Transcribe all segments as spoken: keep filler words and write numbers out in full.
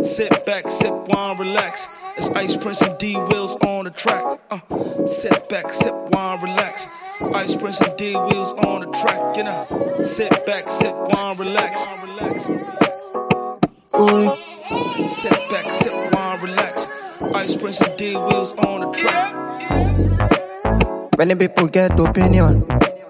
Sit back, sip wine, relax. It's Ice Prince and D Wheels on the track. Uh, sit back, sip wine, relax. Ice Prince and D Wheels on the track. You know, sit back, sip wine, relax. Ooh. Sit back, sip wine, relax. Ice Prince and D Wheels on the track. Many people get opinion.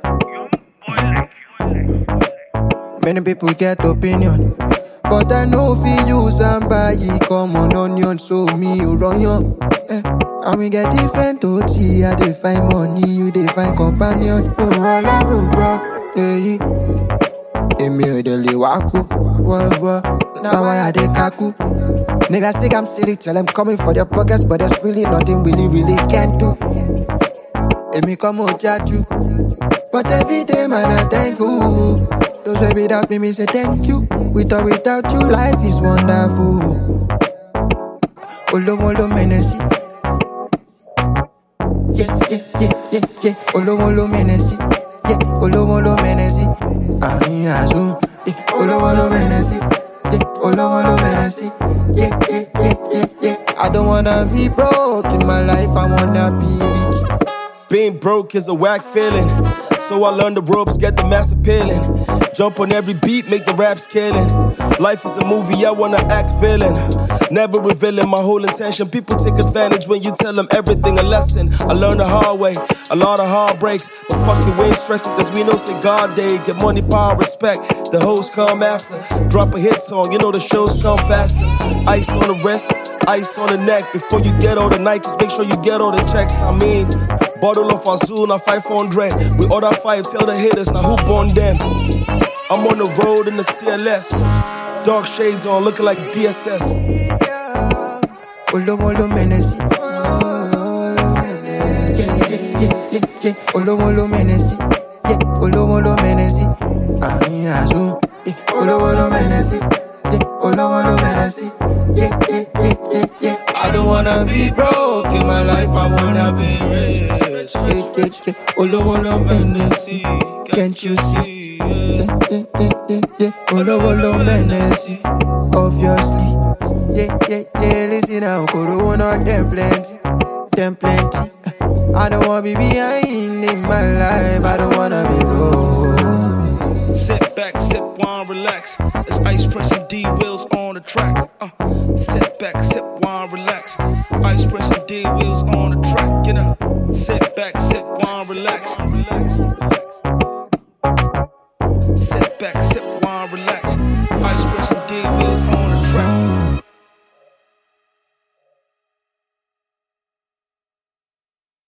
Many people get opinion. But I know if you use and buy it, come on onion, so me you run your eh. And we get different O T, I dey find money, you dey find companion. Oh, I love you, bro. Hey, immediately waku, wah wah. Now I dey kaku. Niggas think I'm silly, tell them coming for their pockets, but there's really nothing really, really can do. It me come out you, but every day man I thankful. Those way without me, me say thank you. With or without you, life is wonderful. Olo molo menesi. Yeah, yeah, yeah, yeah, yeah. Olo molo menesi. Yeah, olo molo menesi. Ani azu. Yeah, olo molo menesi. Yeah, olo molo menesi. Yeah, yeah, yeah, yeah, yeah. I don't wanna be broke in my life, I wanna be rich. Being broke is a whack feeling, so I learned the ropes, get the mass appealing. Jump on every beat, make the raps killing. Life is a movie, I wanna act villain. Never revealing my whole intention. People take advantage when you tell them everything a lesson. I learned the hard way, a lot of heartbreaks. But fuck it, we ain't stressing, cause we know say God day. Get money, power, respect, the hoes come after. Drop a hit song, you know the shows come faster. Ice on the wrist, ice on the neck. Before you get all the Nikes, make sure you get all the checks. I mean, bottle of Azul, now five hundred. We order five, tell the haters, now who born them? I'm on the road in the C L S. Dark shades on, looking like a D S S. Olo molo menesi. Yeah, yeah, yeah, yeah, yeah. Olo molo menesi. Yeah, olo molo menesi. Ani azu. Yeah, olo molo menesi. Yeah, olo molo menesi. Yeah, yeah, yeah, yeah, yeah. I don't wanna be broke in my life, I wanna be rich. Yeah, yeah, yeah. Olo molo menesi. Can't you see? Yeah, yeah, yeah, yeah, yeah. Olo molo menesi. Obviously. Yeah, yeah, yeah, listen now, Corona, them plenty, them plenty. I don't wanna be behind in my life, I don't wanna be broke. Sit back, sip wine, relax. It's Ice Prince and D Wheels on the track. Uh, sit back, sip wine, relax. Ice Prince and D Wheels on the track, you know. Sit back, sip wine, relax.